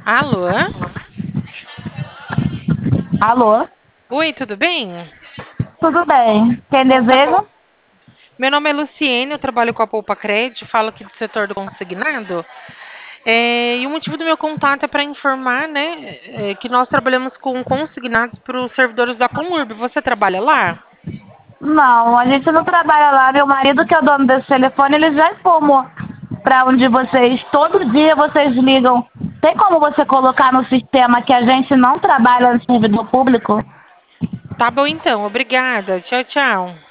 Alô? Alô? Oi, tudo bem? Tudo bem? Quem Então tá bom. deseja? Meu nome é Luciene, eu trabalho com a Poupa Cred, falo aqui do setor do consignado. E o motivo do meu contato é para informar, né, que nós trabalhamos com consignados para os servidores da Conurb. Você trabalha lá? Não, a gente não trabalha lá. Meu marido, que é o dono desse telefone, ele já informou para onde vocês, todo dia vocês ligam. Tem como você colocar no sistema que a gente não trabalha no servidor público? Tá bom então, obrigada. Tchau, tchau.